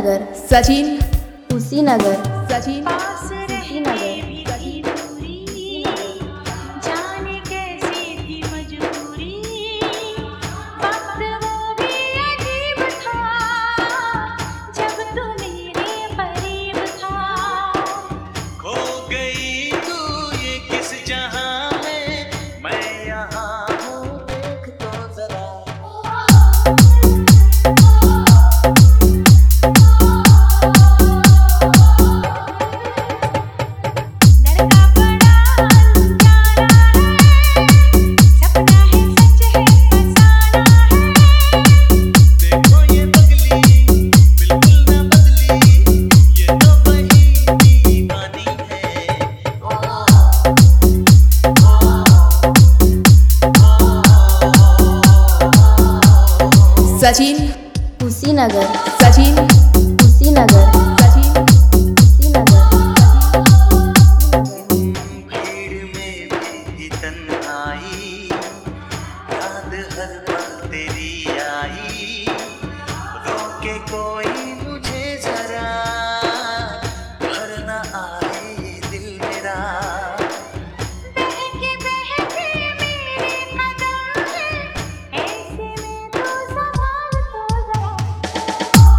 कुशीनगर, सचिन, कुशीनगर, सचिन, जाने कैसी थी मजबूरी, वक्त वो भी अजीब था, जब तू मेरे करीब था। खो गई तू ये किस जहां में, मैं यहाँ हूँ देख तो जरा। लड़का बड़ा अनजाना है, सपना है सच है फसाना है। देखो ये पगली बिल्कुल न बदली, ये तो वही दीवानी है। सचिन, कुशीनगर, सचिन, कुशीनगर, सचिन, कुशीनगर, भीड़ में भी तन्हाई, याद हर पल तेरी आई। रोके कोई मुझे जरा, भर न आए ये दिल मेरा। बहके बहके मेरे कदम है, ऐसे में तू संभाल तो जरा।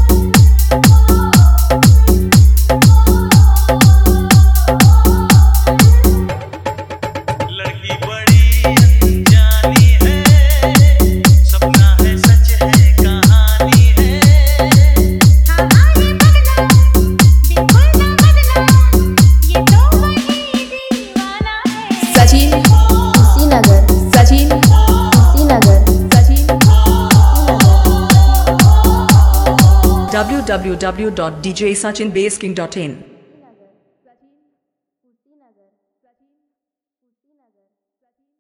लड़की बड़ी अनजानी है, सपना है सच है कहानी है। हाँ ये बदला बिल्कुल ना बदला, ये तो वही दीवाना है। सचिन, कुशीनगर, सचिन, कुशीनगर, सचिन, www.djsachinbasking.in कुशीनगर, कुशीनगर, कुशीनगर, कुशीनगर।